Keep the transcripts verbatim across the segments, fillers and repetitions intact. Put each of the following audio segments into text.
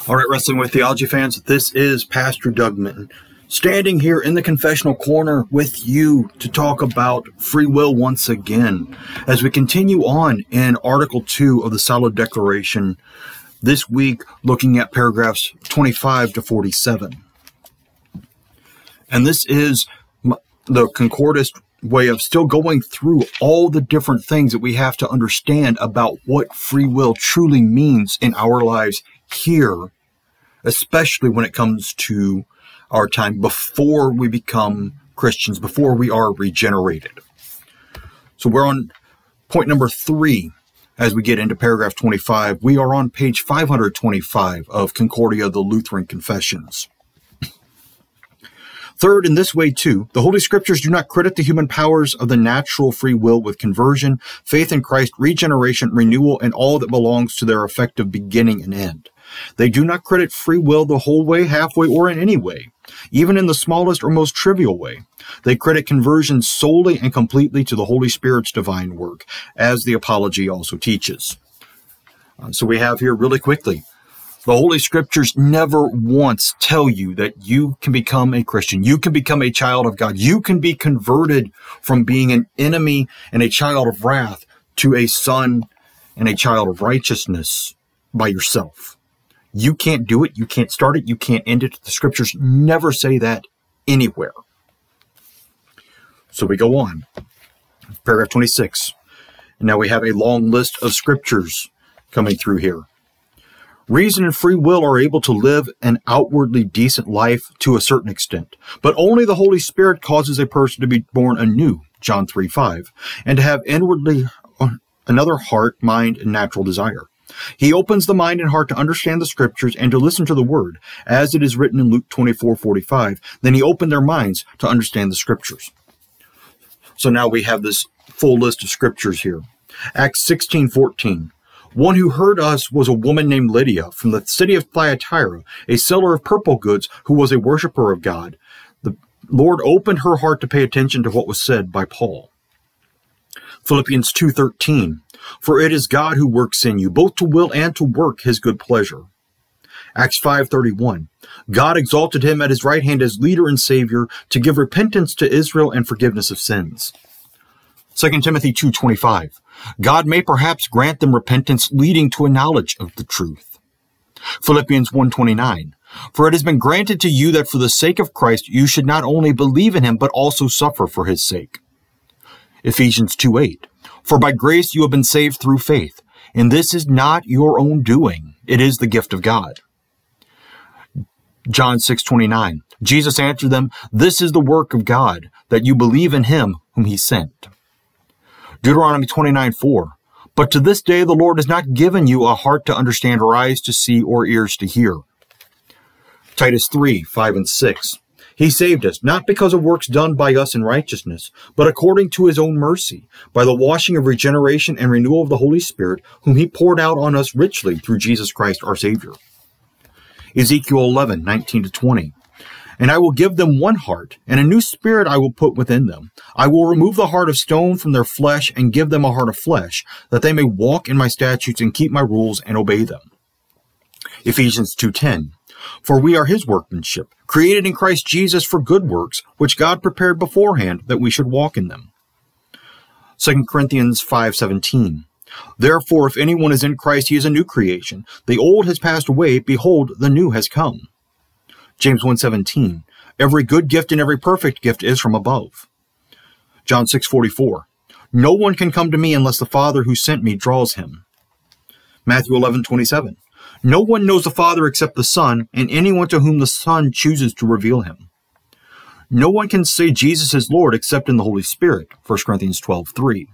All right, Wrestling with Theology fans, this is Pastor Doug Minton, standing here in the confessional corner with you to talk about free will once again, as we continue on in Article two of the Solid Declaration, this week looking at paragraphs twenty-five to forty-seven. And this is the concordist way of still going through all the different things that we have to understand about what free will truly means in our lives here, especially when it comes to our time before we become Christians, before we are regenerated. So we're on point number three as we get into paragraph twenty-five. We are on page five hundred twenty-five of Concordia, the Lutheran Confessions. Third, in this way, too, the Holy Scriptures do not credit the human powers of the natural free will with conversion, faith in Christ, regeneration, renewal, and all that belongs to their effective beginning and end. They do not credit free will the whole way, halfway, or in any way, even in the smallest or most trivial way. They credit conversion solely and completely to the Holy Spirit's divine work, as the Apology also teaches. Uh, so we have here really quickly, the Holy Scriptures never once tell you that you can become a Christian. You can become a child of God. You can be converted from being an enemy and a child of wrath to a son and a child of righteousness by yourself. You can't do it. You can't start it. You can't end it. The Scriptures never say that anywhere. So we go on. Paragraph twenty-six. And now we have a long list of Scriptures coming through here. Reason and free will are able to live an outwardly decent life to a certain extent, but only the Holy Spirit causes a person to be born anew, John three five, and to have inwardly another heart, mind, and natural desire. He opens the mind and heart to understand the Scriptures and to listen to the Word, as it is written in Luke twenty-four forty-five. Then he opened their minds to understand the Scriptures. So now we have this full list of Scriptures here. Acts sixteen fourteen. One who heard us was a woman named Lydia from the city of Thyatira, a seller of purple goods who was a worshiper of God. The Lord opened her heart to pay attention to what was said by Paul. Philippians two thirteen. For it is God who works in you, both to will and to work his good pleasure. Acts five thirty-one. God exalted him at his right hand as leader and savior to give repentance to Israel and forgiveness of sins. Second Timothy two twenty-five. God may perhaps grant them repentance leading to a knowledge of the truth. Philippians one twenty-nine. For it has been granted to you that for the sake of Christ you should not only believe in him but also suffer for his sake. Ephesians two eight. For by grace you have been saved through faith, and this is not your own doing. It is the gift of God. John six twenty-nine. Jesus answered them, This is the work of God, that you believe in him whom he sent. Deuteronomy twenty-nine four. But to this day the Lord has not given you a heart to understand or eyes to see or ears to hear. Titus three five and six. He saved us, not because of works done by us in righteousness, but according to his own mercy, by the washing of regeneration and renewal of the Holy Spirit, whom he poured out on us richly through Jesus Christ our Savior. Ezekiel eleven nineteen to twenty. And I will give them one heart, and a new spirit I will put within them. I will remove the heart of stone from their flesh and give them a heart of flesh, that they may walk in my statutes and keep my rules and obey them. Ephesians two ten. For we are his workmanship, created in Christ Jesus for good works, which God prepared beforehand that we should walk in them. Second Corinthians five seventeen. Therefore, if anyone is in Christ, he is a new creation. The old has passed away, behold, the new has come. James one seventeen. Every good gift and every perfect gift is from above. John six forty-four. No one can come to me unless the Father who sent me draws him. Matthew eleven twenty-seven. No one knows the Father except the Son, and anyone to whom the Son chooses to reveal him. No one can say Jesus is Lord except in the Holy Spirit. First Corinthians twelve three.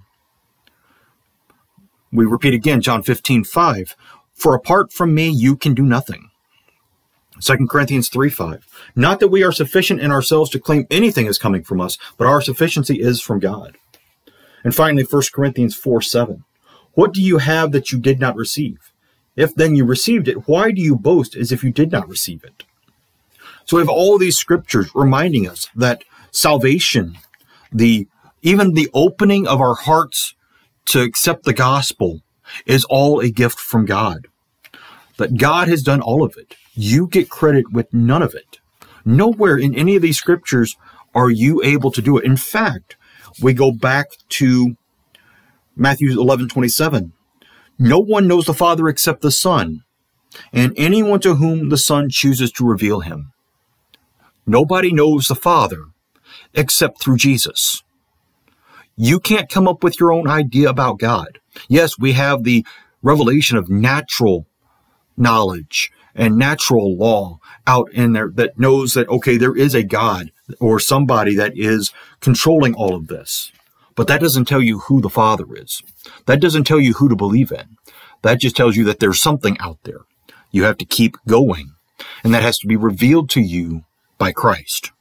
We repeat again, John fifteen five. For apart from me, you can do nothing. Second Corinthians three five. Not that we are sufficient in ourselves to claim anything is coming from us, but our sufficiency is from God. And finally, First Corinthians four seven. What do you have that you did not receive? If then you received it, why do you boast as if you did not receive it? So we have all these scriptures reminding us that salvation, the even the opening of our hearts to accept the gospel, is all a gift from God. that God has done all of it. You get credit with none of it. Nowhere in any of these scriptures are you able to do it. In fact, we go back to Matthew eleven twenty-seven. No one knows the Father except the Son, and anyone to whom the Son chooses to reveal him. Nobody knows the Father except through Jesus. You can't come up with your own idea about God. Yes, we have the revelation of natural knowledge and natural law out in there that knows that, okay, there is a God or somebody that is controlling all of this. But that doesn't tell you who the Father is. That doesn't tell you who to believe in. That just tells you that there's something out there. You have to keep going. And that has to be revealed to you by Christ.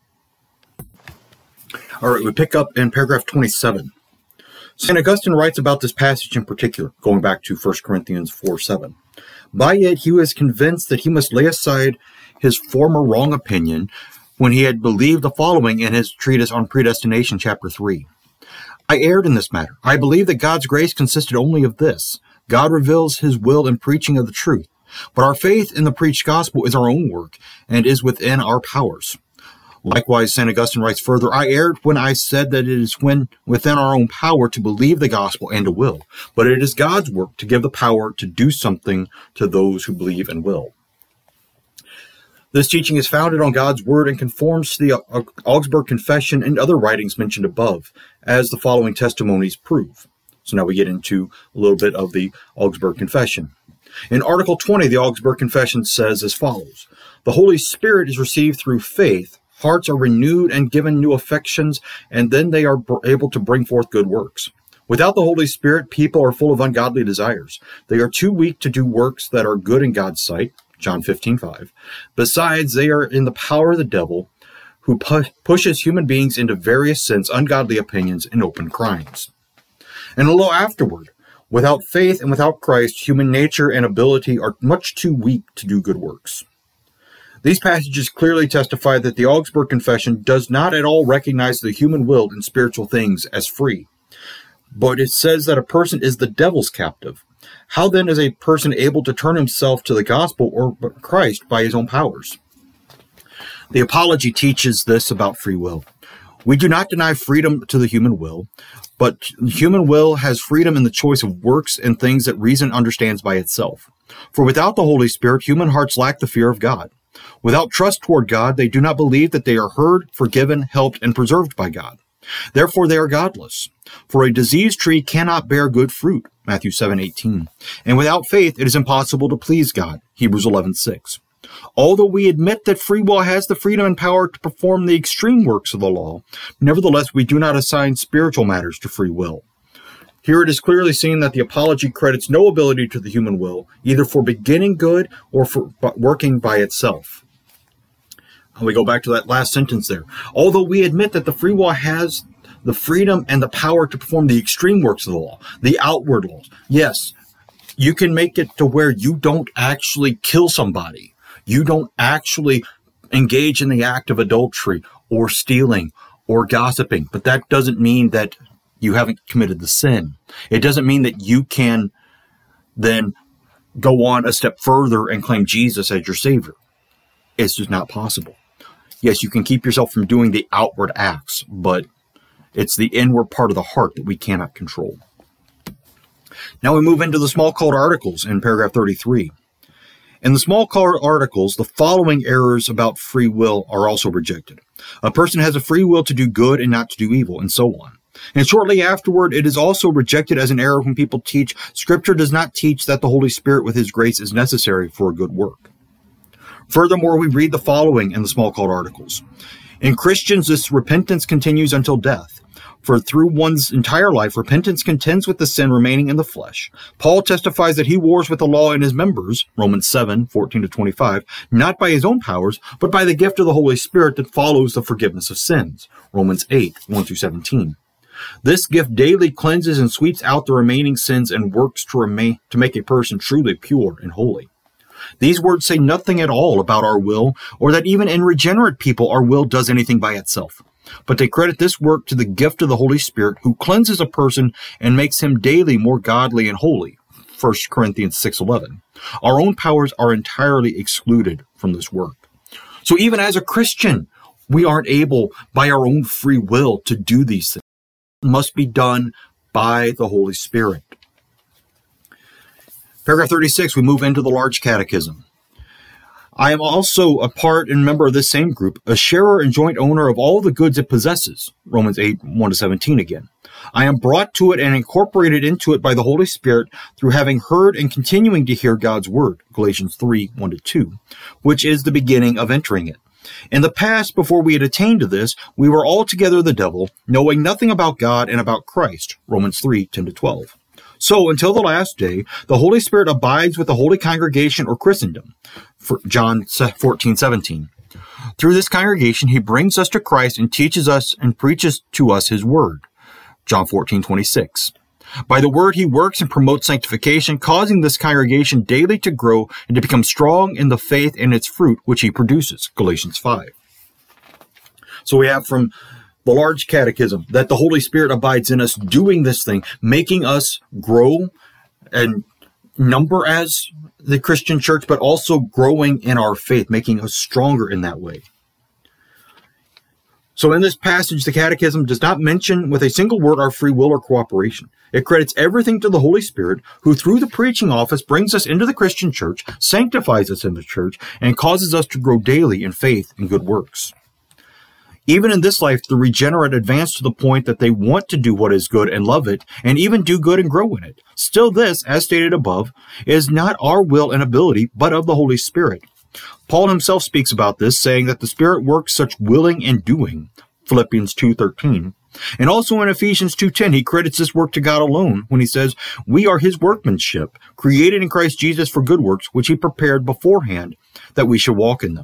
All right, we pick up in paragraph twenty-seven. Saint Augustine writes about this passage in particular, going back to First Corinthians four seven. By it he was convinced that he must lay aside his former wrong opinion when he had believed the following in his treatise on predestination, chapter three. I erred in this matter. I believe that God's grace consisted only of this. God reveals his will in preaching of the truth. But our faith in the preached gospel is our own work and is within our powers. Likewise, Saint Augustine writes further, I erred when I said that it is when within our own power to believe the gospel and to will, but it is God's work to give the power to do something to those who believe and will. This teaching is founded on God's word and conforms to the Augsburg Confession and other writings mentioned above, as the following testimonies prove. So now we get into a little bit of the Augsburg Confession. In Article twenty, the Augsburg Confession says as follows, the Holy Spirit is received through faith, hearts are renewed and given new affections, and then they are able to bring forth good works. Without the Holy Spirit, people are full of ungodly desires. They are too weak to do works that are good in God's sight, John fifteen five. Besides, they are in the power of the devil, who pu- pushes human beings into various sins, ungodly opinions, and open crimes. And a little afterward, without faith and without Christ, human nature and ability are much too weak to do good works. These passages clearly testify that the Augsburg Confession does not at all recognize the human will in spiritual things as free, but it says that a person is the devil's captive. How then is a person able to turn himself to the gospel or Christ by his own powers? The Apology teaches this about free will. We do not deny freedom to the human will, but human will has freedom in the choice of works and things that reason understands by itself. For without the Holy Spirit, human hearts lack the fear of God. Without trust toward God, they do not believe that they are heard, forgiven, helped, and preserved by God. Therefore, they are godless. For a diseased tree cannot bear good fruit, Matthew seven eighteen. And without faith, it is impossible to please God, Hebrews eleven six. Although we admit that free will has the freedom and power to perform the extreme works of the law, nevertheless, we do not assign spiritual matters to free will. Here it is clearly seen that the Apology credits no ability to the human will, either for beginning good or for working by itself. And we go back to that last sentence there. Although we admit that the free will has the freedom and the power to perform the extreme works of the law, the outward laws. Yes, you can make it to where you don't actually kill somebody. You don't actually engage in the act of adultery or stealing or gossiping, but that doesn't mean that you haven't committed the sin. It doesn't mean that you can then go on a step further and claim Jesus as your Savior. It's just not possible. Yes, you can keep yourself from doing the outward acts, but it's the inward part of the heart that we cannot control. Now we move into the small called articles in paragraph thirty-three. In the small called articles, the following errors about free will are also rejected. A person has a free will to do good and not to do evil, and so on. And shortly afterward, it is also rejected as an error when people teach Scripture does not teach that the Holy Spirit with his grace is necessary for a good work. Furthermore, we read the following in the small called articles. In Christians, this repentance continues until death. For through one's entire life, repentance contends with the sin remaining in the flesh. Paul testifies that he wars with the law in his members, Romans seven, fourteen to twenty-five, not by his own powers, but by the gift of the Holy Spirit that follows the forgiveness of sins, Romans eight, one through seventeen. This gift daily cleanses and sweeps out the remaining sins and works to remain to make a person truly pure and holy. These words say nothing at all about our will, or that even in regenerate people our will does anything by itself. But they credit this work to the gift of the Holy Spirit, who cleanses a person and makes him daily more godly and holy. First Corinthians six eleven. Our own powers are entirely excluded from this work. So even as a Christian, we aren't able by our own free will to do these things. It must be done by the Holy Spirit. Paragraph thirty-six, we move into the Large Catechism. I am also a part and member of this same group, a sharer and joint owner of all the goods it possesses. Romans eight, one to seventeen again. I am brought to it and incorporated into it by the Holy Spirit through having heard and continuing to hear God's word. Galatians three, one to two, which is the beginning of entering it. In the past, before we had attained to this, we were altogether the devil, knowing nothing about God and about Christ. Romans three, ten to twelve. So, until the last day, the Holy Spirit abides with the holy congregation or Christendom. For John fourteen, seventeen. Through this congregation, he brings us to Christ and teaches us and preaches to us his word. John fourteen, twenty-six. By the word, he works and promotes sanctification, causing this congregation daily to grow and to become strong in the faith and its fruit, which he produces. Galatians five. So we have from the Large Catechism that the Holy Spirit abides in us doing this thing, making us grow and number as the Christian church, but also growing in our faith, making us stronger in that way. So in this passage, the Catechism does not mention with a single word our free will or cooperation. It credits everything to the Holy Spirit, who through the preaching office brings us into the Christian church, sanctifies us in the church, and causes us to grow daily in faith and good works. Even in this life, the regenerate advance to the point that they want to do what is good and love it, and even do good and grow in it. Still this, as stated above, is not our will and ability, but of the Holy Spirit. Paul himself speaks about this, saying that the Spirit works such willing and doing, Philippians two thirteen. And also in Ephesians two ten, he credits this work to God alone when he says, we are his workmanship, created in Christ Jesus for good works, which he prepared beforehand, that we should walk in them.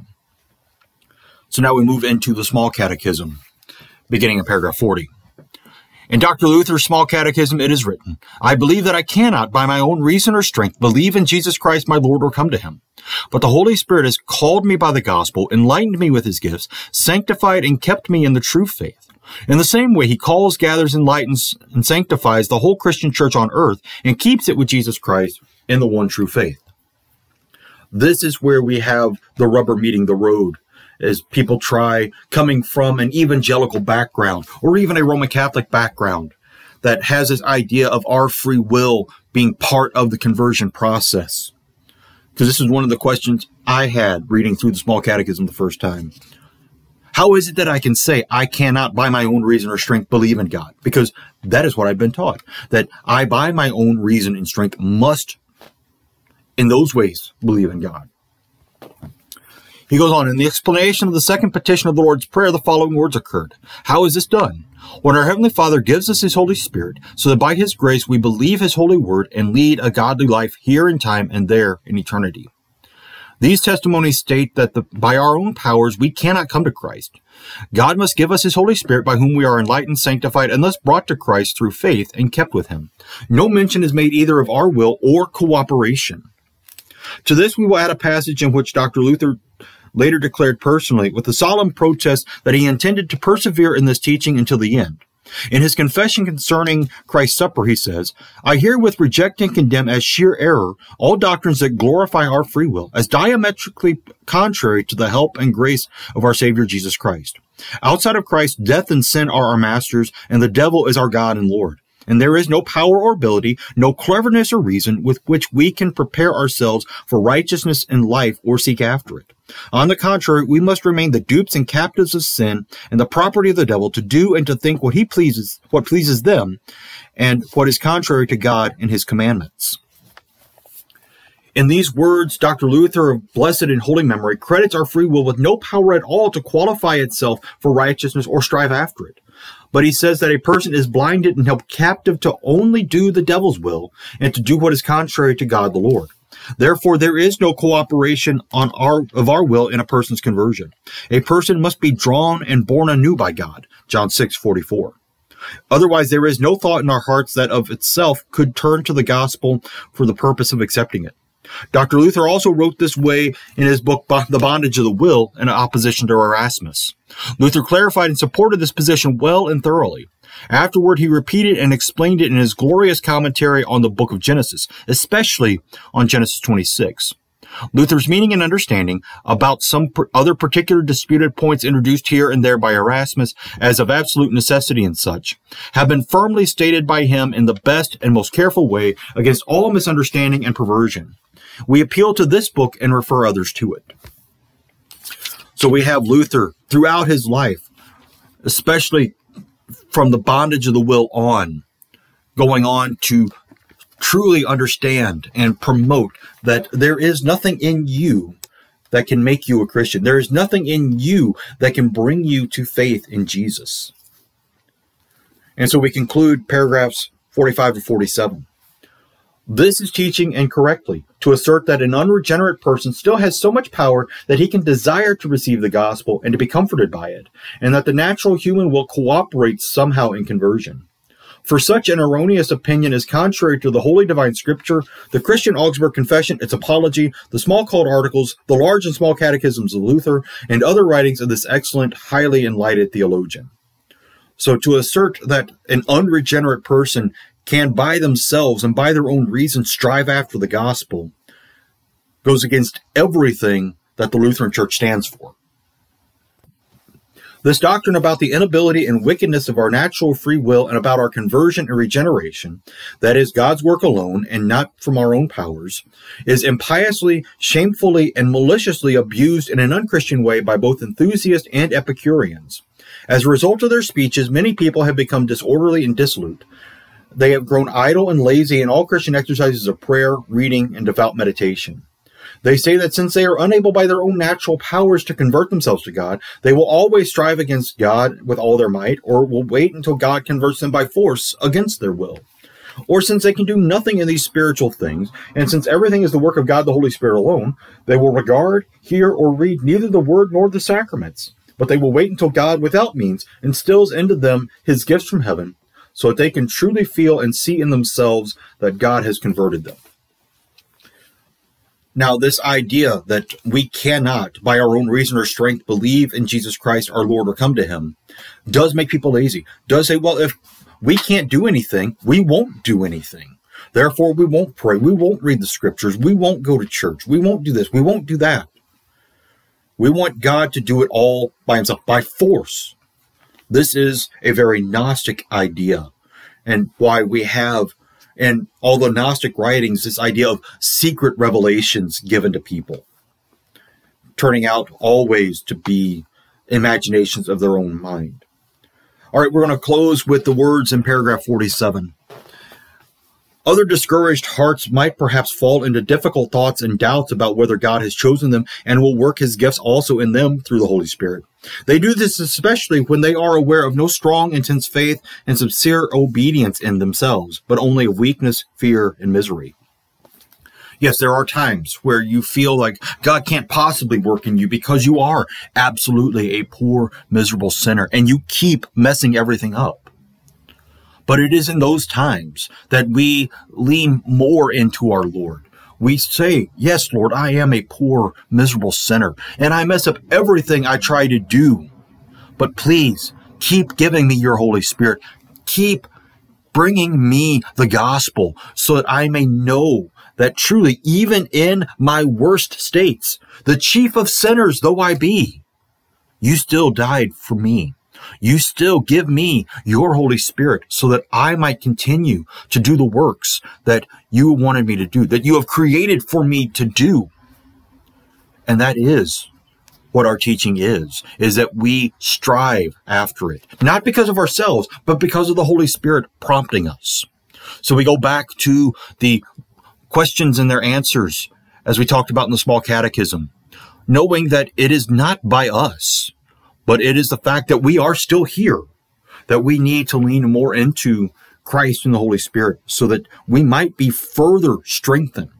So now we move into the Small Catechism, beginning in paragraph forty. In Doctor Luther's Small Catechism, it is written, I believe that I cannot, by my own reason or strength, believe in Jesus Christ my Lord or come to him. But the Holy Spirit has called me by the gospel, enlightened me with his gifts, sanctified and kept me in the true faith. In the same way, he calls, gathers, enlightens, and sanctifies the whole Christian church on earth and keeps it with Jesus Christ in the one true faith. This is where we have the rubber meeting the road, as people try, coming from an evangelical background or even a Roman Catholic background that has this idea of our free will being part of the conversion process. Because this is one of the questions I had reading through the Small Catechism the first time. How is it that I can say I cannot, by my own reason or strength, believe in God? Because that is what I've been taught, that I, by my own reason and strength, must, in those ways, believe in God. He goes on, in the explanation of the second petition of the Lord's Prayer, the following words occurred. How is this done? When our Heavenly Father gives us his Holy Spirit, so that by his grace we believe his holy word and lead a godly life here in time and there in eternity. These testimonies state that the, by our own powers we cannot come to Christ. God must give us his Holy Spirit, by whom we are enlightened, sanctified, and thus brought to Christ through faith and kept with him. No mention is made either of our will or cooperation. To this we will add a passage in which Doctor Luther later declared personally, with the solemn protest, that he intended to persevere in this teaching until the end. In his confession concerning Christ's Supper, he says, I herewith reject and condemn as sheer error all doctrines that glorify our free will, as diametrically contrary to the help and grace of our Savior Jesus Christ. Outside of Christ, death and sin are our masters, and the devil is our God and Lord. And there is no power or ability, no cleverness or reason with which we can prepare ourselves for righteousness and life or seek after it. On the contrary, we must remain the dupes and captives of sin and the property of the devil to do and to think what he pleases, what pleases them, and what is contrary to God and his commandments. In these words, Doctor Luther, of blessed and holy memory, credits our free will with no power at all to qualify itself for righteousness or strive after it. But he says that a person is blinded and held captive to only do the devil's will and to do what is contrary to God the Lord. Therefore, there is no cooperation on our, of our will in a person's conversion. A person must be drawn and born anew by God, John six forty-four. Otherwise, there is no thought in our hearts that of itself could turn to the gospel for the purpose of accepting it. Doctor Luther also wrote this way in his book, The Bondage of the Will, in opposition to Erasmus. Luther clarified and supported this position well and thoroughly. Afterward, he repeated and explained it in his glorious commentary on the book of Genesis, especially on Genesis twenty-six. Luther's meaning and understanding about some other particular disputed points introduced here and there by Erasmus as of absolute necessity and such have been firmly stated by him in the best and most careful way against all misunderstanding and perversion. We appeal to this book and refer others to it. So we have Luther throughout his life, especially from the bondage of the will on, going on to truly understand and promote that there is nothing in you that can make you a Christian. There is nothing in you that can bring you to faith in Jesus. And so we conclude paragraphs forty-five to forty-seven. This is teaching incorrectly to assert that an unregenerate person still has so much power that he can desire to receive the gospel and to be comforted by it, and that the natural human will cooperate somehow in conversion. For such an erroneous opinion is contrary to the Holy Divine Scripture, the Christian Augsburg Confession, its apology, the small called articles, the large and small catechisms of Luther, and other writings of this excellent, highly enlightened theologian. So to assert that an unregenerate person can by themselves and by their own reason strive after the gospel goes against everything that the Lutheran Church stands for. This doctrine about the inability and wickedness of our natural free will and about our conversion and regeneration, that is God's work alone and not from our own powers, is impiously, shamefully, and maliciously abused in an unchristian way by both enthusiasts and Epicureans. As a result of their speeches, many people have become disorderly and dissolute. They have grown idle and lazy in all Christian exercises of prayer, reading, and devout meditation. They say that since they are unable by their own natural powers to convert themselves to God, they will always strive against God with all their might, or will wait until God converts them by force against their will. Or since they can do nothing in these spiritual things, and since everything is the work of God the Holy Spirit alone, they will regard, hear, or read neither the word nor the sacraments. But they will wait until God without means instills into them his gifts from heaven, so that they can truly feel and see in themselves that God has converted them. Now, this idea that we cannot, by our own reason or strength, believe in Jesus Christ our Lord or come to him, does make people lazy. Does say, well, if we can't do anything, we won't do anything. Therefore, we won't pray. We won't read the scriptures. We won't go to church. We won't do this. We won't do that. We want God to do it all by himself, by force. This is a very Gnostic idea, and why we have in all the Gnostic writings this idea of secret revelations given to people, turning out always to be imaginations of their own mind. All right, we're going to close with the words in paragraph forty-seven. Other discouraged hearts might perhaps fall into difficult thoughts and doubts about whether God has chosen them and will work his gifts also in them through the Holy Spirit. They do this especially when they are aware of no strong, intense faith and sincere obedience in themselves, but only of weakness, fear, and misery. Yes, there are times where you feel like God can't possibly work in you because you are absolutely a poor, miserable sinner, and you keep messing everything up. But it is in those times that we lean more into our Lord. We say, yes, Lord, I am a poor, miserable sinner, and I mess up everything I try to do. But please, keep giving me your Holy Spirit. Keep bringing me the gospel so that I may know that truly, even in my worst states, the chief of sinners though I be, you still died for me. You still give me your Holy Spirit so that I might continue to do the works that you wanted me to do, that you have created for me to do. And that is what our teaching is, is that we strive after it, not because of ourselves, but because of the Holy Spirit prompting us. So we go back to the questions and their answers, as we talked about in the Small Catechism, knowing that it is not by us, but it is the fact that we are still here, that we need to lean more into Christ and the Holy Spirit so that we might be further strengthened.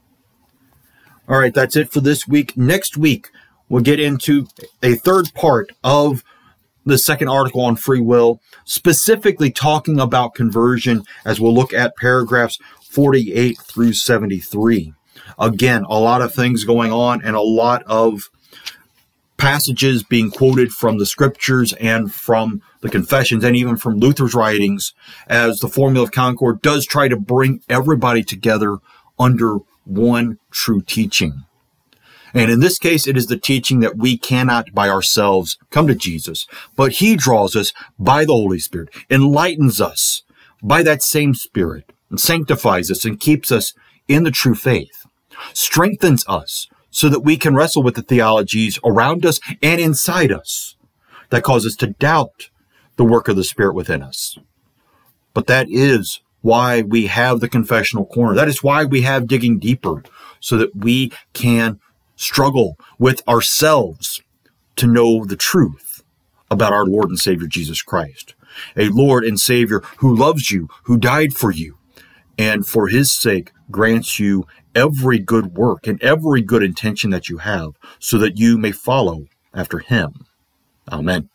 All right, that's it for this week. Next week, we'll get into a third part of the second article on free will, specifically talking about conversion, as we'll look at paragraphs forty-eight through seventy-three. Again, a lot of things going on and a lot of passages being quoted from the scriptures and from the Confessions, and even from Luther's writings, as the Formula of Concord does try to bring everybody together under one true teaching. And in this case, it is the teaching that we cannot by ourselves come to Jesus, but he draws us by the Holy Spirit, enlightens us by that same Spirit, and sanctifies us and keeps us in the true faith, strengthens us so that we can wrestle with the theologies around us and inside us that cause us to doubt the work of the Spirit within us. But that is why we have the confessional corner. That is why we have digging deeper, so that we can struggle with ourselves to know the truth about our Lord and Savior Jesus Christ, a Lord and Savior who loves you, who died for you, and for his sake grants you every good work and every good intention that you have, so that you may follow after him. Amen.